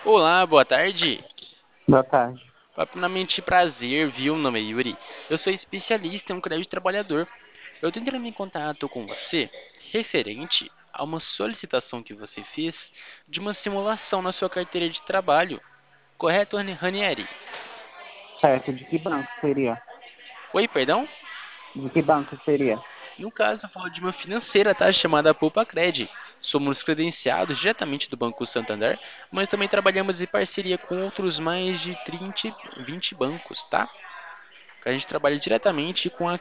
Olá, boa tarde. Boa tarde. Primeiramente, prazer, viu? Meu nome é Yuri. Eu sou especialista em um crédito trabalhador. Eu tô entrando em contato com você referente a uma solicitação que você fez de uma simulação na sua carteira de trabalho. Correto, Ranieri? Certo, de que banco seria? Oi, perdão? De que banco seria? No caso, eu falo de uma financeira, tá? Chamada Poupa-Cred. Somos credenciados diretamente do Banco Santander, mas também trabalhamos em parceria com outros mais de 30, 20 bancos, tá? A gente trabalha diretamente com a